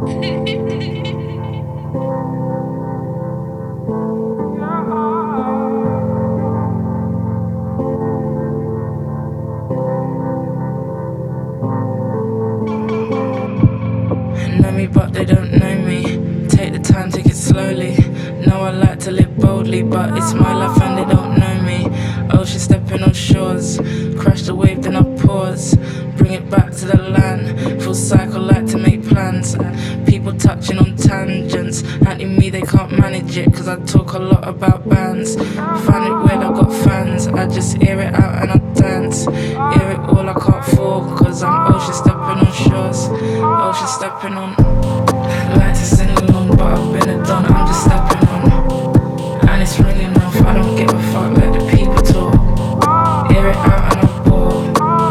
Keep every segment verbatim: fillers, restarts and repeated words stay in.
Know me, but they don't know me. Take the time, take it slowly. Know I like to live boldly, but it's my life and they don't know me. Ocean stepping on shores, crash the wave, then I pause. Bring it back to the land. Full cycle, like to make plans. People touching on tangents. Anti me, they can't manage it, cause I talk a lot about bands. Find it weird, I got fans. I just air it out and I dance. Air it all, I can't fall, cause I'm ocean stepping on shores. Ocean stepping on. Like to sing along, but I've been a done. I'm just stepping on. And it's ringing off. I don't give a fuck, let the people talk. Air it out and I bore.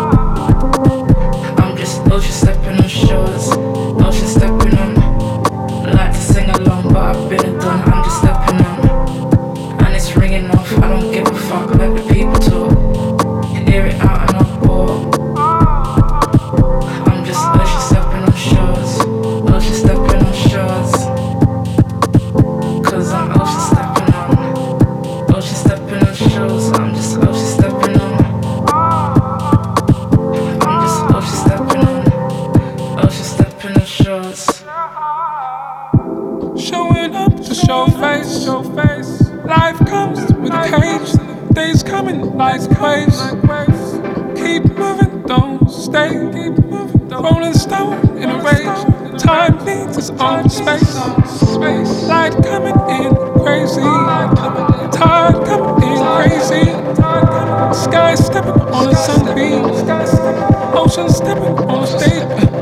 I'm just ocean stepping on shores. Ocean stepping on. Like to sing along, but I've been a done. I'm just stepping on. And it's ringing off. I don't give a fuck, let the people talk. Air it out and I bore. I'm just ocean stepping on shores. Ocean stepping on shores. Cause I'm ocean stepping on. Ocean stepping on shores. I'm just ocean stepping on. I'm just ocean stepping on. Ocean stepping on shores. Showing up to show face, show face. Life comes with a cage. Days coming like waves. Keep moving, don't stay. Keep moving, rolling stone in a rage. Time needs its own space. Light coming in crazy. Tide coming in crazy. Sky stepping on a sunbeam. Ocean stepping on a stage.